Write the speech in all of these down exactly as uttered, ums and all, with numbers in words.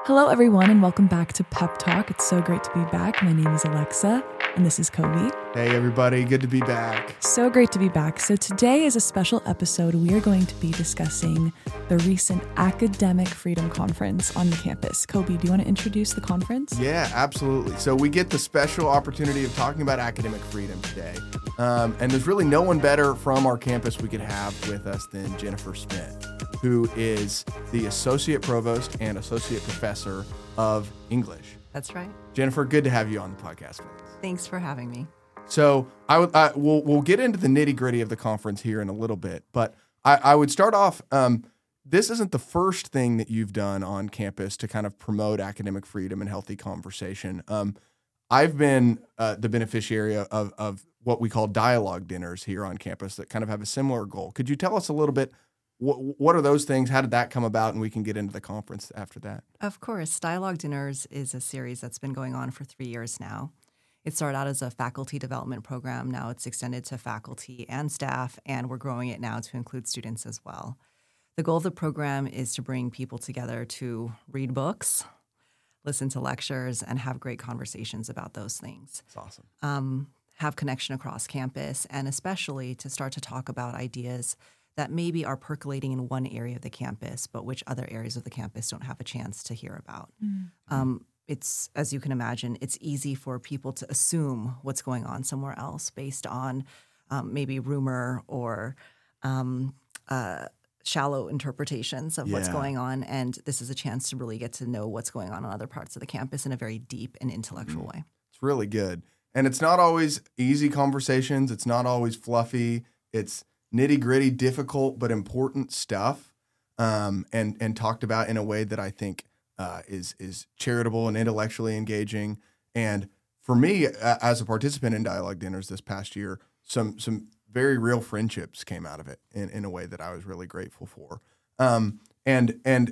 Hello, everyone, and welcome back to Pep Talk. It's so great to be back. My name is Alexa, and this is Kobe. Hey, everybody. Good to be back. So great to be back. So today is a special episode. We are going to be discussing the recent Academic Freedom Conference on the campus. Kobe, do you want to introduce the conference? Yeah, absolutely. So we get the special opportunity of talking about academic freedom today. Um, and there's really no one better from our campus we could have with us than Jennifer Smith, who is the Associate Provost and Associate Professor of English. That's right. Jennifer, good to have you on the podcast with us. Thanks for having me. So I would, I, we'll, we'll get into the nitty gritty of the conference here in a little bit, but I, I would start off, um, this isn't the first thing that you've done on campus to kind of promote academic freedom and healthy conversation. Um, I've been uh, the beneficiary of, of what we call dialogue dinners here on campus that kind of have a similar goal. Could you tell us a little bit, what, what are those things? How did that come about? And we can get into the conference after that. Of course. Dialogue Dinners is a series that's been going on for three years now. It started out as a faculty development program. Now it's extended to faculty and staff, and we're growing it now to include students as well. The goal of the program is to bring people together to read books, listen to lectures, and have great conversations about those things. That's awesome. Um, have connection across campus, and especially to start to talk about ideas that maybe are percolating in one area of the campus, but which other areas of the campus don't have a chance to hear about. Mm-hmm. Um, it's, as you can imagine, it's easy for people to assume what's going on somewhere else based on um, maybe rumor or um, uh, shallow interpretations of yeah. what's going on. And this is a chance to really get to know what's going on in other parts of the campus in a very deep and intellectual mm-hmm. way. It's really good. And it's not always easy conversations. It's not always fluffy. It's nitty gritty, difficult, but important stuff, um, and and talked about in a way that I think uh, is is charitable and intellectually engaging. And for me, uh, as a participant in Dialogue Dinners this past year, some some very real friendships came out of it in, in a way that I was really grateful for. Um, and and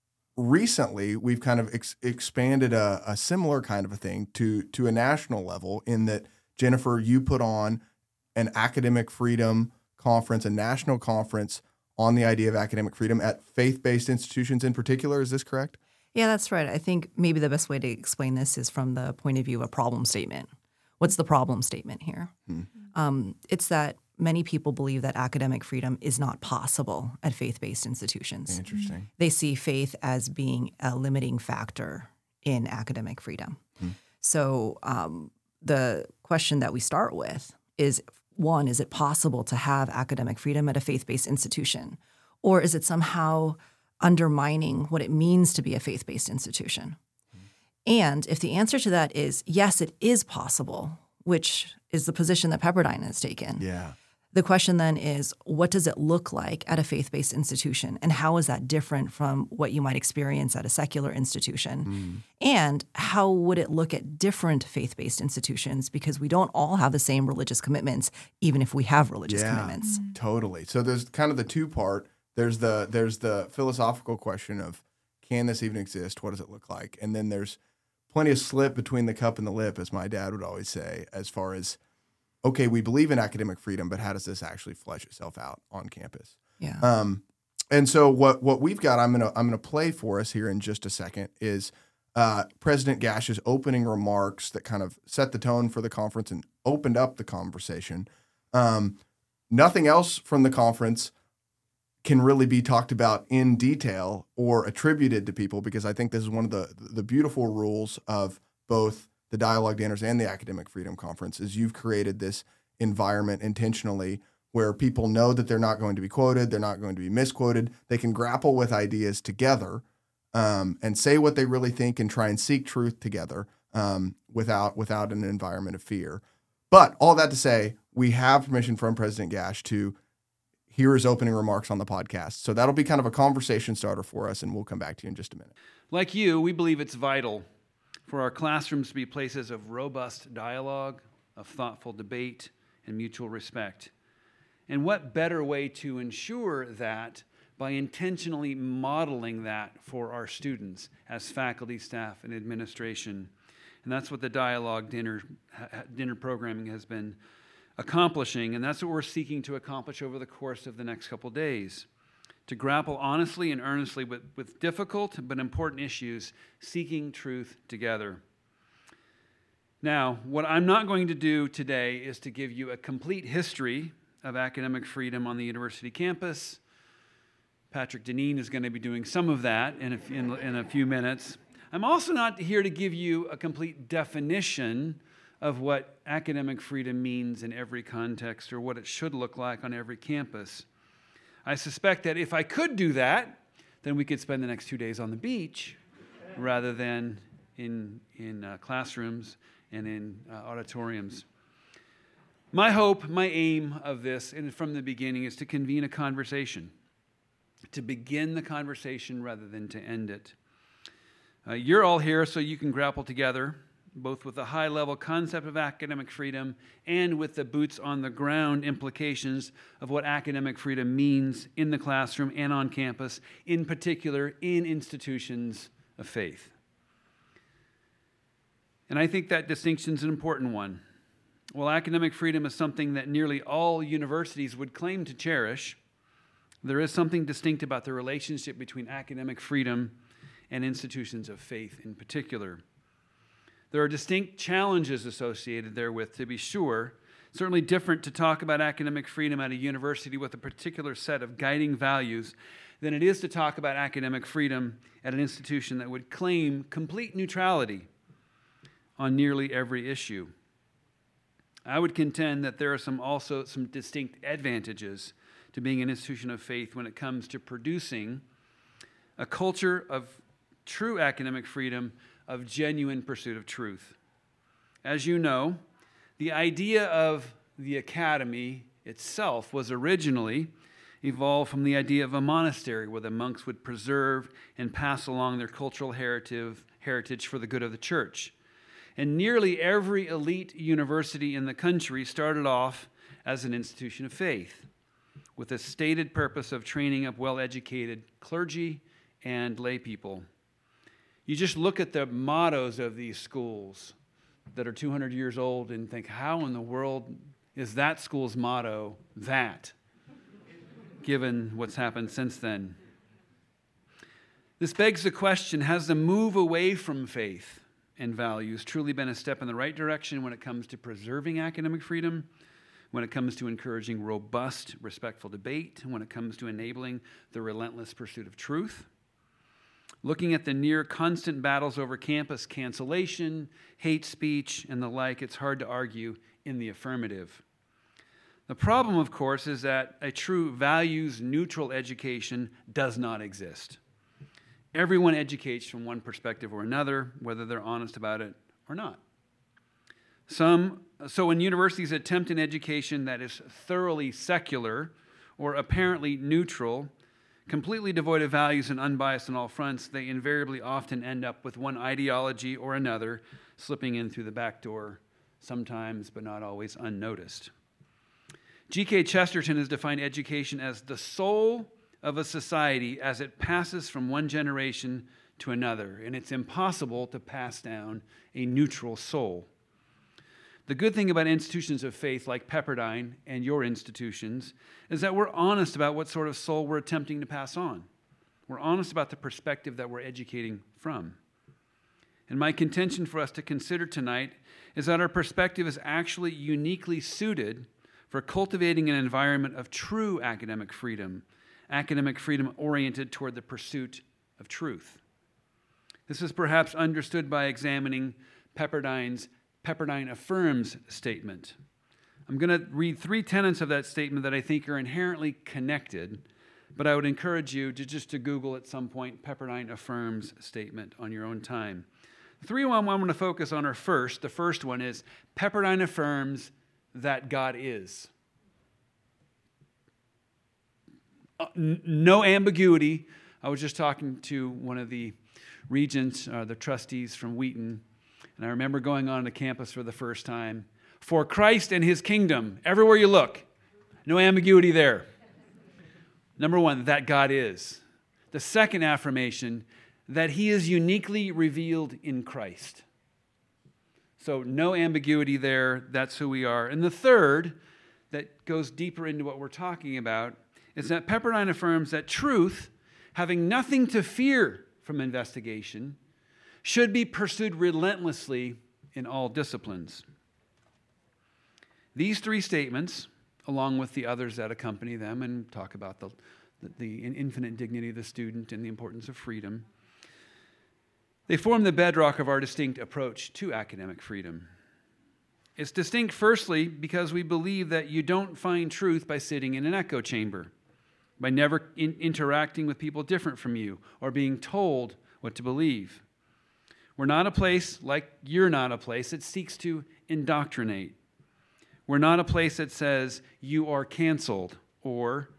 recently, we've kind of ex- expanded a, a similar kind of a thing to to a national level. In that, Jennifer, you put on an academic freedom conference, a national conference on the idea of academic freedom at faith-based institutions in particular. Is this correct? Yeah, that's right. I think maybe the best way to explain this is from the point of view of a problem statement. What's the problem statement here? Hmm. Um, it's that many people believe that academic freedom is not possible at faith-based institutions. Interesting. They see faith as being a limiting factor in academic freedom. Hmm. So um, the question that we start with is, one, is it possible to have academic freedom at a faith-based institution? Or is it somehow undermining what it means to be a faith-based institution? Mm-hmm. And if the answer to that is yes, it is possible, which is the position that Pepperdine has taken, yeah. the question then is, what does it look like at a faith-based institution? And how is that different from what you might experience at a secular institution? Mm. And how would it look at different faith-based institutions? Because we don't all have the same religious commitments, even if we have religious yeah, commitments. Totally. So there's kind of the two part. There's the there's the philosophical question of, can this even exist? What does it look like? And then there's plenty of slip between the cup and the lip, as my dad would always say, as far as, okay, we believe in academic freedom, but how does this actually flesh itself out on campus? Yeah. Um, and so what what we've got, I'm gonna I'm gonna play for us here in just a second, is uh, President Gash's opening remarks that kind of set the tone for the conference and opened up the conversation. Um, nothing else from the conference can really be talked about in detail or attributed to people, because I think this is one of the the beautiful rules of both the Dialogue Dinners and the Academic Freedom Conference, is you've created this environment intentionally where people know that they're not going to be quoted, they're not going to be misquoted. They can grapple with ideas together um, and say what they really think and try and seek truth together um, without without an environment of fear. But all that to say, we have permission from President Gash to hear his opening remarks on the podcast. So that'll be kind of a conversation starter for us, and we'll come back to you in just a minute. Like you, we believe it's vital for our classrooms to be places of robust dialogue, of thoughtful debate, and mutual respect. And what better way to ensure that by intentionally modeling that for our students as faculty, staff, and administration. And that's what the Dialogue Dinner, dinner programming has been accomplishing, and that's what we're seeking to accomplish over the course of the next couple days. to grapple honestly and earnestly with, with difficult but important issues, seeking truth together. Now, what I'm not going to do today is to give you a complete history of academic freedom on the university campus. Patrick Deneen is going to be doing some of that in a, in, in a few minutes. I'm also not here to give you a complete definition of what academic freedom means in every context or what it should look like on every campus. I suspect that if I could do that, then we could spend the next two days on the beach rather than in, in uh, classrooms and in uh, auditoriums. My hope, my aim of this, and from the beginning, is to convene a conversation, to begin the conversation rather than to end it. Uh, you're all here so you can grapple together, both with the high-level concept of academic freedom and with the boots-on-the-ground implications of what academic freedom means in the classroom and on campus, in particular in institutions of faith. And I think that distinction is an important one. While academic freedom is something that nearly all universities would claim to cherish, there is something distinct about the relationship between academic freedom and institutions of faith in particular. There are distinct challenges associated therewith, to be sure. Certainly different to talk about academic freedom at a university with a particular set of guiding values than it is to talk about academic freedom at an institution that would claim complete neutrality on nearly every issue. I would contend that there are some also some distinct advantages to being an institution of faith when it comes to producing a culture of true academic freedom, of genuine pursuit of truth. As you know, the idea of the academy itself was originally evolved from the idea of a monastery where the monks would preserve and pass along their cultural heritage, heritage for the good of the church. And nearly every elite university in the country started off as an institution of faith, with a stated purpose of training up well-educated clergy and lay people. You just look at the mottos of these schools that are two hundred years old and think, how in the world is that school's motto that, given what's happened since then? This begs the question, has the move away from faith and values truly been a step in the right direction when it comes to preserving academic freedom, when it comes to encouraging robust, respectful debate, when it comes to enabling the relentless pursuit of truth? Looking at the near constant battles over campus cancellation, hate speech, and the like, it's hard to argue in the affirmative. The problem, of course, is that a true values-neutral education does not exist. Everyone educates from one perspective or another, whether they're honest about it or not. Some, so when universities attempt an education that is thoroughly secular or apparently neutral, completely devoid of values and unbiased on all fronts, they invariably often end up with one ideology or another slipping in through the back door, sometimes but not always unnoticed. G K Chesterton has defined education as the soul of a society as it passes from one generation to another, and it's impossible to pass down a neutral soul. The good thing about institutions of faith like Pepperdine and your institutions is that we're honest about what sort of soul we're attempting to pass on. We're honest about the perspective that we're educating from. And my contention for us to consider tonight is that our perspective is actually uniquely suited for cultivating an environment of true academic freedom, academic freedom oriented toward the pursuit of truth. This is perhaps understood by examining Pepperdine's Pepperdine Affirms statement. I'm going to read three tenets of that statement that I think are inherently connected, but I would encourage you to just to Google at some point Pepperdine Affirms statement on your own time. The three I'm going to focus on are first. The first one is Pepperdine affirms that God is. Uh, n- no ambiguity. I was just talking to one of the regents, uh, the trustees from Wheaton, and I remember going on the campus for the first time. For Christ and his kingdom, everywhere you look, no ambiguity there. Number one, that God is. The second affirmation, that he is uniquely revealed in Christ. So no ambiguity there, that's who we are. And the third, that goes deeper into what we're talking about, is that Pepperdine affirms that truth, having nothing to fear from investigation, should be pursued relentlessly in all disciplines. These three statements, along with the others that accompany them and talk about the, the, the infinite dignity of the student and the importance of freedom, they form the bedrock of our distinct approach to academic freedom. It's distinct, firstly, because we believe that you don't find truth by sitting in an echo chamber, by never in- interacting with people different from you or being told what to believe. We're not a place, like you're not a place, that seeks to indoctrinate. We're not a place that says, you are canceled, or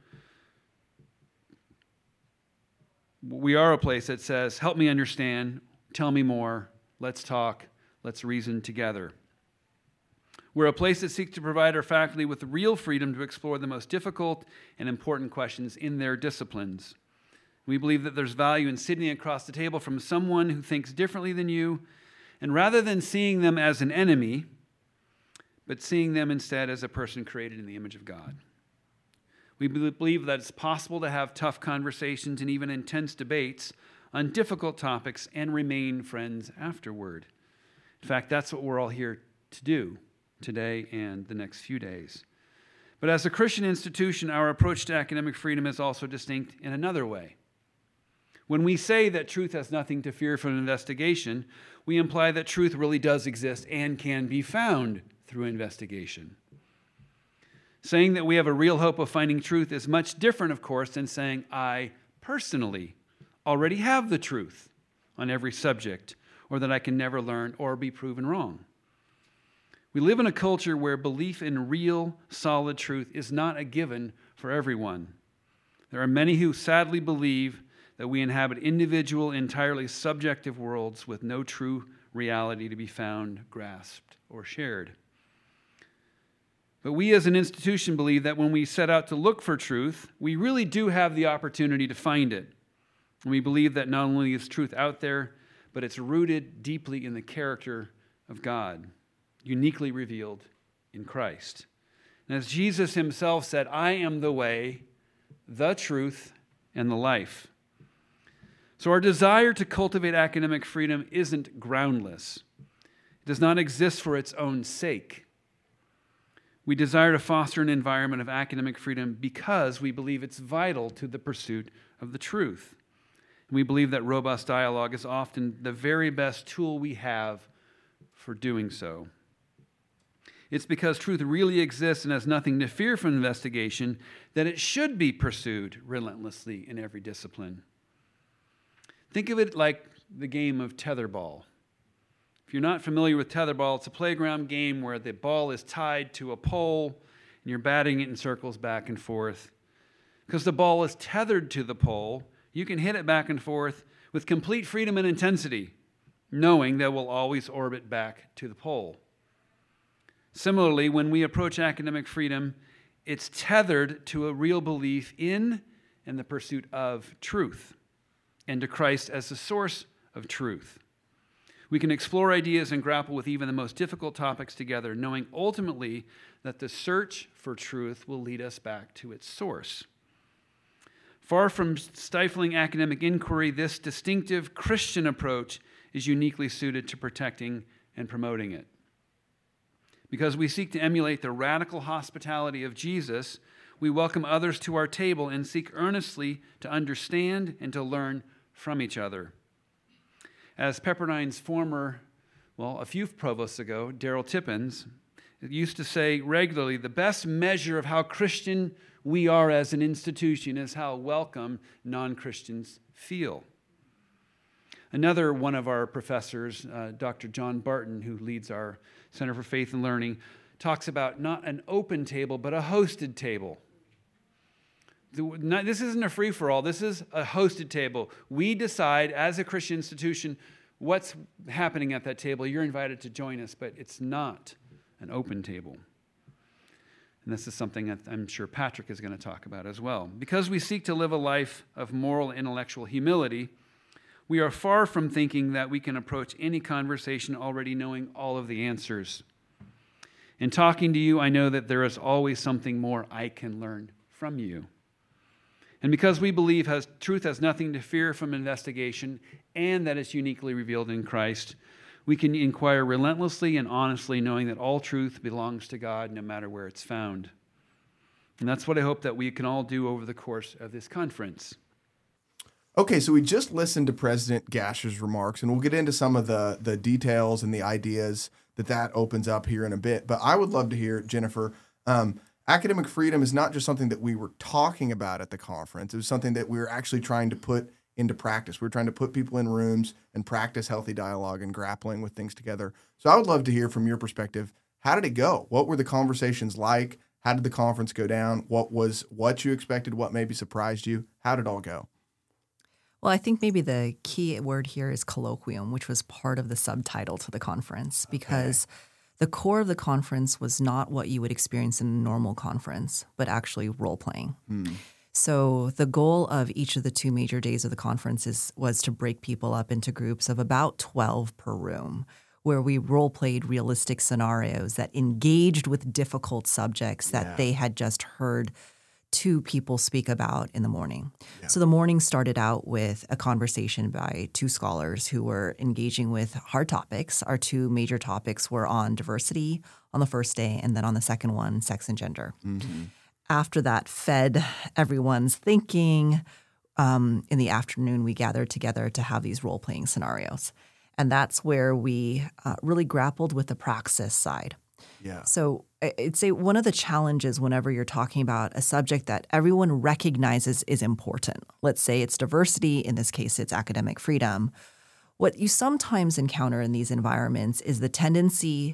we are a place that says, help me understand, tell me more, let's talk, let's reason together. We're a place that seeks to provide our faculty with real freedom to explore the most difficult and important questions in their disciplines. We believe that there's value in sitting across the table from someone who thinks differently than you, and rather than seeing them as an enemy, but seeing them instead as a person created in the image of God. We believe that it's possible to have tough conversations and even intense debates on difficult topics and remain friends afterward. In fact, that's what we're all here to do today and the next few days. But as a Christian institution, our approach to academic freedom is also distinct in another way. When we say that truth has nothing to fear from investigation, we imply that truth really does exist and can be found through investigation. Saying that we have a real hope of finding truth is much different, of course, than saying, I personally already have the truth on every subject, or that I can never learn or be proven wrong. We live in a culture where belief in real, solid truth is not a given for everyone. There are many who sadly believe that we inhabit individual, entirely subjective worlds with no true reality to be found, grasped, or shared. But we as an institution believe that when we set out to look for truth, we really do have the opportunity to find it. And we believe that not only is truth out there, but it's rooted deeply in the character of God, uniquely revealed in Christ. And as Jesus himself said, I am the way, the truth, and the life. So our desire to cultivate academic freedom isn't groundless. It does not exist for its own sake. We desire to foster an environment of academic freedom because we believe it's vital to the pursuit of the truth. And we believe that robust dialogue is often the very best tool we have for doing so. It's because truth really exists and has nothing to fear from investigation that it should be pursued relentlessly in every discipline. Think of it like the game of tetherball. If you're not familiar with tetherball, it's a playground game where the ball is tied to a pole and you're batting it in circles back and forth. Because the ball is tethered to the pole, you can hit it back and forth with complete freedom and intensity, knowing that we'll always orbit back to the pole. Similarly, when we approach academic freedom, it's tethered to a real belief in and the pursuit of truth, and to Christ as the source of truth. We can explore ideas and grapple with even the most difficult topics together, knowing ultimately that the search for truth will lead us back to its source. Far from stifling academic inquiry, this distinctive Christian approach is uniquely suited to protecting and promoting it. Because we seek to emulate the radical hospitality of Jesus, we welcome others to our table and seek earnestly to understand and to learn from each other. As Pepperdine's former, well, a few provosts ago, Daryl Tippins, used to say regularly, the best measure of how Christian we are as an institution is how welcome non-Christians feel. Another one of our professors, uh, Doctor John Barton, who leads our Center for Faith and Learning, talks about not an open table, but a hosted table. This isn't a free-for-all. This is a hosted table. We decide as a Christian institution what's happening at that table. You're invited to join us, but it's not an open table. And this is something that I'm sure Patrick is going to talk about as well. Because we seek to live a life of moral and intellectual humility, we are far from thinking that we can approach any conversation already knowing all of the answers. In talking to you, I know that there is always something more I can learn from you. And because we believe has, truth has nothing to fear from investigation and that it's uniquely revealed in Christ, we can inquire relentlessly and honestly, knowing that all truth belongs to God no matter where it's found. And that's what I hope that we can all do over the course of this conference. Okay, so we just listened to President Gash's remarks, and we'll get into some of the, the details and the ideas that that opens up here in a bit. But I would love to hear, Jennifer, um, academic freedom is not just something that we were talking about at the conference. It was something that we were actually trying to put into practice. We were trying to put people in rooms and practice healthy dialogue and grappling with things together. So I would love to hear from your perspective, how did it go? What were the conversations like? How did the conference go down? What was what you expected? What maybe surprised you? How did it all go? Well, I think maybe the key word here is colloquium, which was part of the subtitle to the conference, because okay. the core of the conference was not what you would experience in a normal conference, but actually role-playing. Hmm. So the goal of each of the two major days of the conference is, was to break people up into groups of about twelve per room, where we role-played realistic scenarios that engaged with difficult subjects that yeah. they had just heard two people speak about in the morning. Yeah. So the morning started out with a conversation by two scholars who were engaging with hard topics. Our two major topics were on diversity on the first day, and then on the second one, sex and gender. Mm-hmm. After that fed everyone's thinking, um, in the afternoon we gathered together to have these role-playing scenarios. And that's where we uh, really grappled with the praxis side. Yeah. So I'd say one of the challenges whenever you're talking about a subject that everyone recognizes is important, let's say it's diversity, in this case it's academic freedom, what you sometimes encounter in these environments is the tendency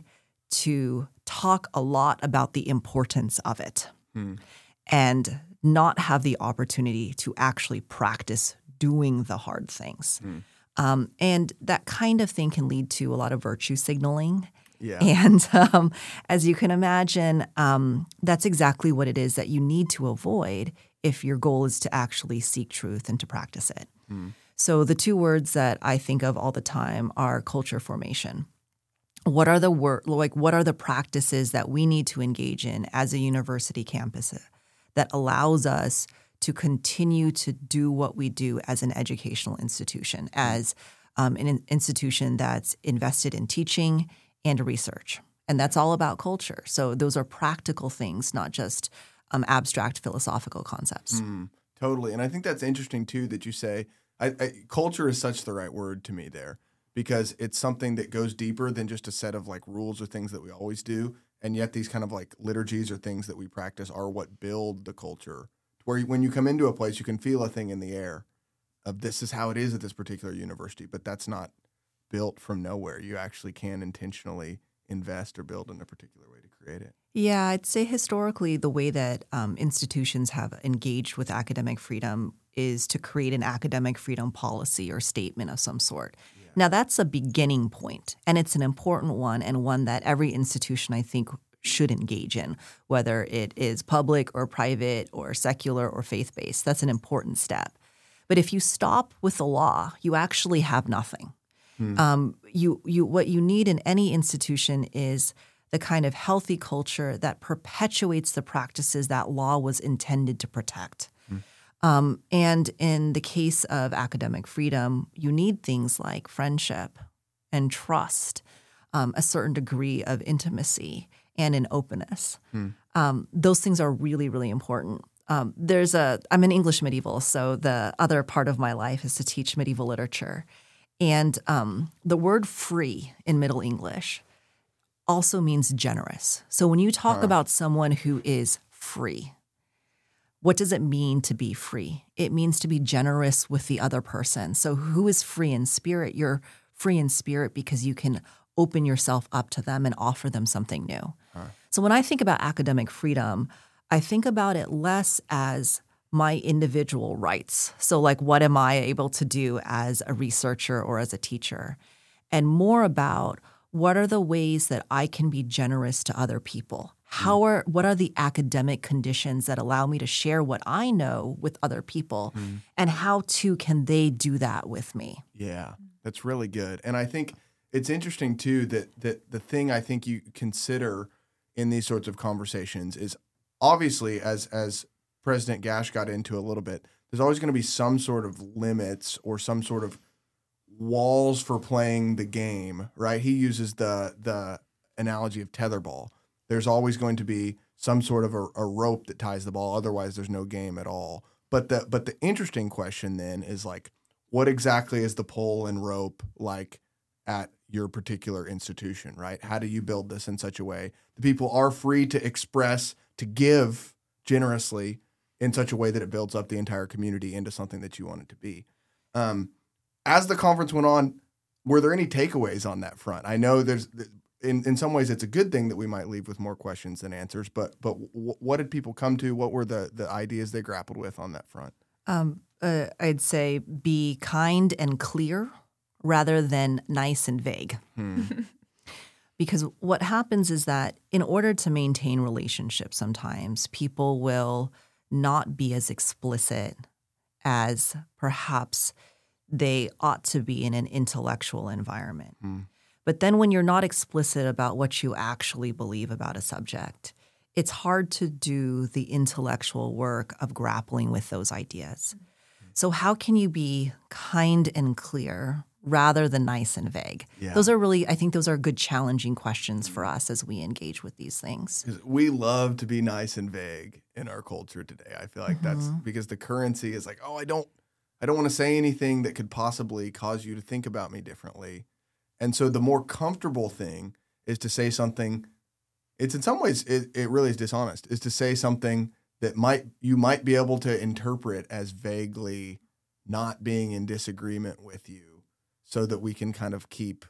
to talk a lot about the importance of it hmm. and not have the opportunity to actually practice doing the hard things. Hmm. Um, and that kind of thing can lead to a lot of virtue signaling. Yeah. And um, as you can imagine, um, that's exactly what it is that you need to avoid if your goal is to actually seek truth and to practice it. Mm. So the two words that I think of all the time are culture formation. What are the wor- like what are the practices that we need to engage in as a university campus that allows us to continue to do what we do as an educational institution, as um, an institution that's invested in teaching and research. And that's all about culture. So those are practical things, not just um, abstract philosophical concepts. Mm, totally. And I think that's interesting, too, that you say I, I, culture is such the right word to me there, because it's something that goes deeper than just a set of like rules or things that we always do. And yet these kind of like liturgies or things that we practice are what build the culture, where when you come into a place, you can feel a thing in the air of this is how it is at this particular university, but that's not built from nowhere. You actually can intentionally invest or build in a particular way to create it. Yeah, I'd say historically the way that um, institutions have engaged with academic freedom is to create an academic freedom policy or statement of some sort. Yeah. Now, that's a beginning point, and it's an important one, and one that every institution, I think, should engage in, whether it is public or private or secular or faith-based. That's an important step. But if you stop with the law, you actually have nothing. Hmm. Um, you, you, what you need in any institution is the kind of healthy culture that perpetuates the practices that law was intended to protect. Hmm. Um, and in the case of academic freedom, you need things like friendship and trust, um, a certain degree of intimacy and an openness. Hmm. Um, those things are really, really important. Um, there's a I'm an English medieval, so the other part of my life is to teach medieval literature. And um, the word free in Middle English also means generous. So when you talk huh. about someone who is free, what does it mean to be free? It means to be generous with the other person. So who is free in spirit? You're free in spirit because you can open yourself up to them and offer them something new. Huh. So when I think about academic freedom, I think about it less as my individual rights. So like, what am I able to do as a researcher or as a teacher? And more about what are the ways that I can be generous to other people? How are what are the academic conditions that allow me to share what I know with other people? Mm. And how too can they do that with me? Yeah, that's really good. And I think it's interesting too that that the thing I think you consider in these sorts of conversations is obviously, as as President Gash got into a little bit, there's always going to be some sort of limits or some sort of walls for playing the game, right? He uses the the analogy of tetherball. There's always going to be some sort of a, a rope that ties the ball. Otherwise, there's no game at all. But the but the interesting question then is like, what exactly is the pole and rope like at your particular institution, right? How do you build this in such a way that people are free to express, to give generously in such a way that it builds up the entire community into something that you want it to be? Um, as the conference went on, were there any takeaways on that front? I know there's, in, in some ways, it's a good thing that we might leave with more questions than answers, but but w- what did people come to? What were the, the ideas they grappled with on that front? Um, uh, I'd say be kind and clear rather than nice and vague. Hmm. Because what happens is that in order to maintain relationships, sometimes people will not be as explicit as perhaps they ought to be in an intellectual environment. Hmm. But then when you're not explicit about what you actually believe about a subject, it's hard to do the intellectual work of grappling with those ideas. So how can you be kind and clear rather than nice and vague? Yeah. Those are really, I think those are good challenging questions for us as we engage with these things. 'Cause we love to be nice and vague in our culture today. I feel like that's because the currency is like, oh, I don't, I don't want to say anything that could possibly cause you to think about me differently. And so the more comfortable thing is to say something. It's in some ways, it, it really is dishonest, is to say something that might you might be able to interpret as vaguely not being in disagreement with you so that we can kind of keep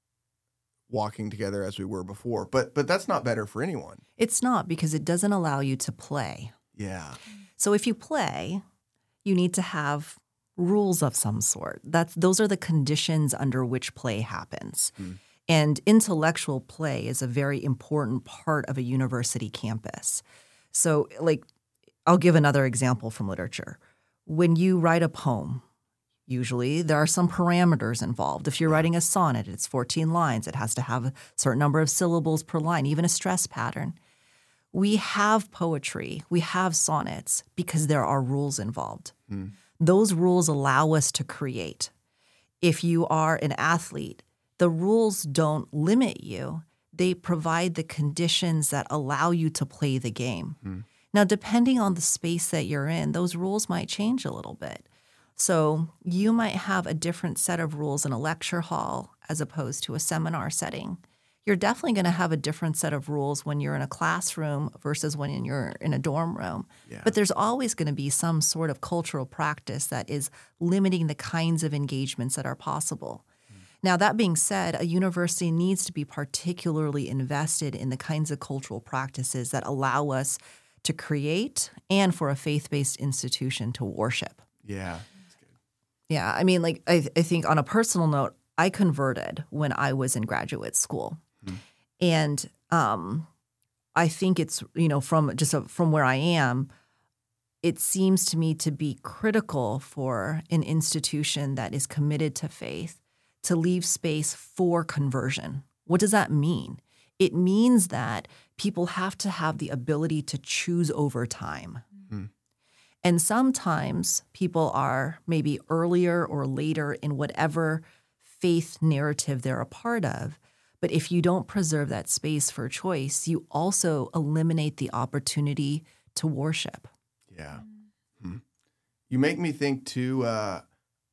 walking together as we were before. But but that's not better for anyone. It's not, because it doesn't allow you to play. Yeah. So if you play, you need to have rules of some sort. That's those are the conditions under which play happens. Hmm. And intellectual play is a very important part of a university campus. So, like, I'll give another example from literature. When you write a poem, usually there are some parameters involved. If you're writing a sonnet, it's fourteen lines. It has to have a certain number of syllables per line, even a stress pattern. We have poetry, we have sonnets because there are rules involved. Hmm. Those rules allow us to create. If you are an athlete, the rules don't limit you. They provide the conditions that allow you to play the game. Hmm. Now, depending on the space that you're in, those rules might change a little bit. So you might have a different set of rules in a lecture hall as opposed to a seminar setting. You're definitely going to have a different set of rules when you're in a classroom versus when you're in a dorm room. Yeah. But there's always going to be some sort of cultural practice that is limiting the kinds of engagements that are possible. Now, that being said, a university needs to be particularly invested in the kinds of cultural practices that allow us to create and for a faith-based institution to worship. Yeah. Yeah, I mean, like, I, I think on a personal note, I converted when I was in graduate school. Hmm. And um, I think it's, you know, from just a, from where I am, it seems to me to be critical for an institution that is committed to faith to leave space for conversion. What does that mean? It means that people have to have the ability to choose over time. Mm-hmm. And sometimes people are maybe earlier or later in whatever faith narrative they're a part of. But if you don't preserve that space for choice, you also eliminate the opportunity to worship. Yeah. Hmm. You make me think too, uh,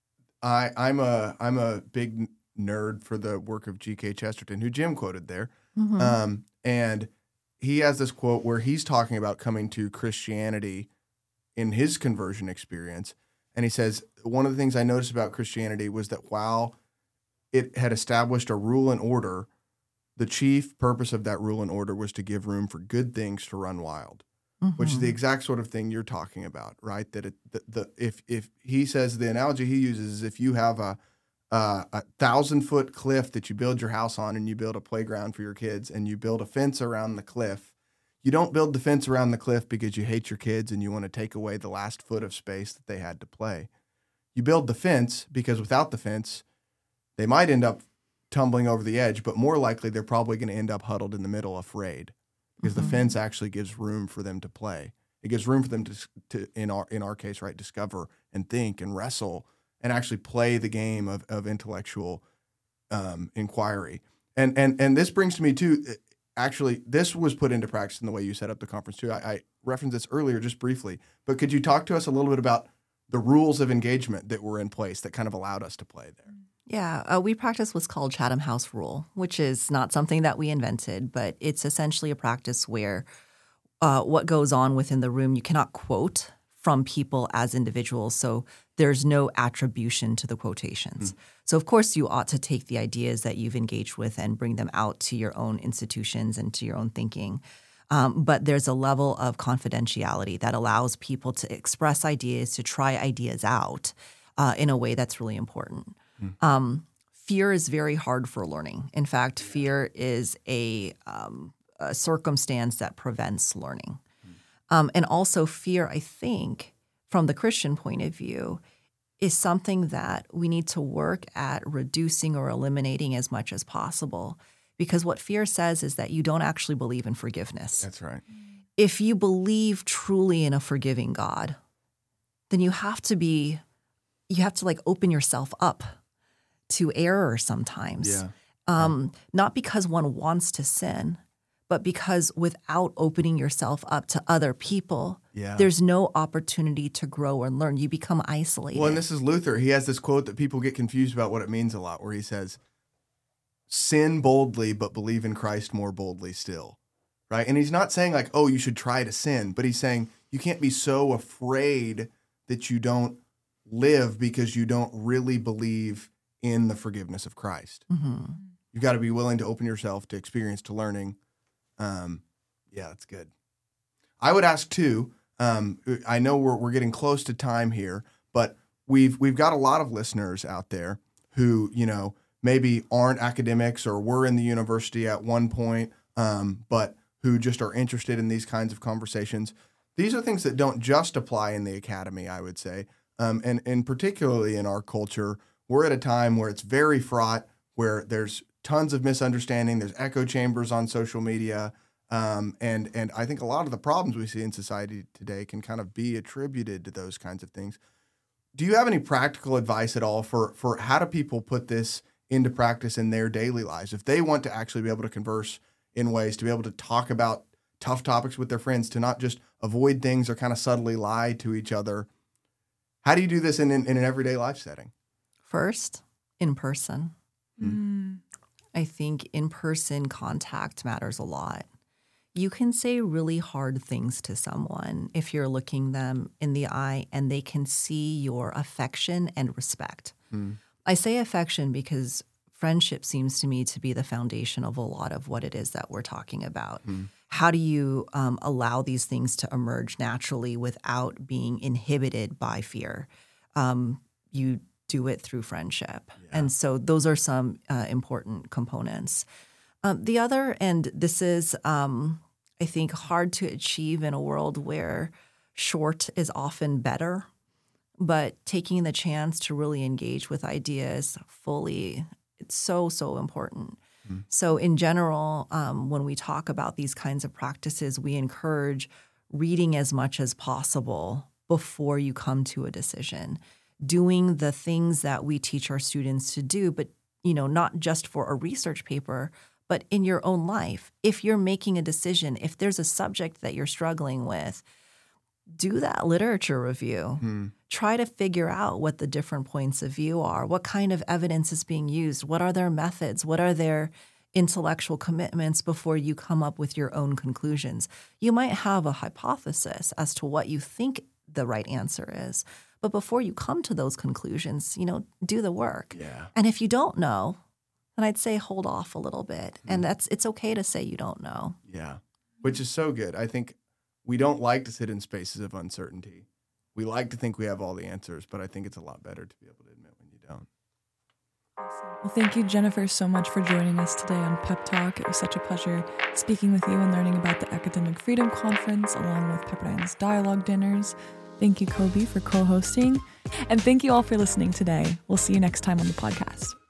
I, I'm a I'm a big nerd for the work of G K Chesterton, who Jim quoted there. Mm-hmm. Um, and he has this quote where he's talking about coming to Christianity in his conversion experience. And he says, one of the things I noticed about Christianity was that while it had established a rule and order, the chief purpose of that rule and order was to give room for good things to run wild. Mm-hmm. Which is the exact sort of thing you're talking about, right? That it, the, the if if he says the analogy he uses is if you have a uh, a thousand foot cliff that you build your house on and you build a playground for your kids and you build a fence around the cliff, you don't build the fence around the cliff because you hate your kids and you want to take away the last foot of space that they had to play. You build the fence because without the fence, they might end up tumbling over the edge, but more likely they're probably going to end up huddled in the middle, afraid. Because mm-hmm. the fence actually gives room for them to play. It It gives room for them to, to in our in our case, right, discover and think and wrestle and actually play the game of of intellectual um, inquiry. And and and this brings to me too. Actually, this was put into practice in the way you set up the conference too. I, I referenced this earlier just briefly, but could you talk to us a little bit about the rules of engagement that were in place that kind of allowed us to play there? Yeah, uh, we practice what's called Chatham House Rule, which is not something that we invented, but it's essentially a practice where uh, what goes on within the room, you cannot quote from people as individuals. So there's no attribution to the quotations. Mm. So of course you ought to take the ideas that you've engaged with and bring them out to your own institutions and to your own thinking. Um, but there's a level of confidentiality that allows people to express ideas, to try ideas out uh, in a way that's really important. Mm. Um, fear is very hard for learning. In fact, fear is a, um, a circumstance that prevents learning. Mm. Um, and also fear, I think, from the Christian point of view, is something that we need to work at reducing or eliminating as much as possible. Because what fear says is that you don't actually believe in forgiveness. That's right. If you believe truly in a forgiving God, then you have to be, you have to like open yourself up to error sometimes. Yeah. Um, not because one wants to sin, but because without opening yourself up to other people, yeah. there's no opportunity to grow and learn. You become isolated. Well, and this is Luther. He has this quote that people get confused about what it means a lot, where he says, sin boldly, but believe in Christ more boldly still, right? And he's not saying like, oh, you should try to sin, but he's saying you can't be so afraid that you don't live because you don't really believe in the forgiveness of Christ. Mm-hmm. You've got to be willing to open yourself to experience, to learning. Um, yeah, that's good. I would ask too, um, I know we're we're getting close to time here, but we've we've got a lot of listeners out there who, you know, maybe aren't academics or were in the university at one point, um, but who just are interested in these kinds of conversations. These are things that don't just apply in the academy, I would say. Um, and, and particularly in our culture, we're at a time where it's very fraught, where there's tons of misunderstanding, there's echo chambers on social media, um, and, and I think a lot of the problems we see in society today can kind of be attributed to those kinds of things. Do you have any practical advice at all for, for how do people put this into practice in their daily lives? If they want to actually be able to converse in ways, to be able to talk about tough topics with their friends, to not just avoid things or kind of subtly lie to each other, how do you do this in, in, in an everyday life setting? First, in person. Mm. I think in-person contact matters a lot. You can say really hard things to someone if you're looking them in the eye and they can see your affection and respect. Mm. I say affection because friendship seems to me to be the foundation of a lot of what it is that we're talking about. Mm. How do you um, allow these things to emerge naturally without being inhibited by fear? Um, you do it through friendship. Yeah. And so those are some uh, important components. Um, the other, and this is, um, I think, hard to achieve in a world where short is often better, but taking the chance to really engage with ideas fully, it's so, so important. Mm. So in general, um, when we talk about these kinds of practices, we encourage reading as much as possible before you come to a decision, doing the things that we teach our students to do, but, you know, not just for a research paper, but in your own life. If you're making a decision, if there's a subject that you're struggling with, do that literature review. Hmm. Try to figure out what the different points of view are. What kind of evidence is being used? What are their methods? What are their intellectual commitments before you come up with your own conclusions? You might have a hypothesis as to what you think the right answer is, but before you come to those conclusions, you know, do the work. Yeah. And if you don't know, then I'd say hold off a little bit. Mm. And that's it's okay to say you don't know. Yeah, which is so good. I think we don't like to sit in spaces of uncertainty. We like to think we have all the answers, but I think it's a lot better to be able to admit when you don't. Well, thank you, Jennifer, so much for joining us today on Pep Talk. It was such a pleasure speaking with you and learning about the Academic Freedom Conference along with Pepperdine's Dialogue Dinners. Thank you, Kobe, for co-hosting. And thank you all for listening today. We'll see you next time on the podcast.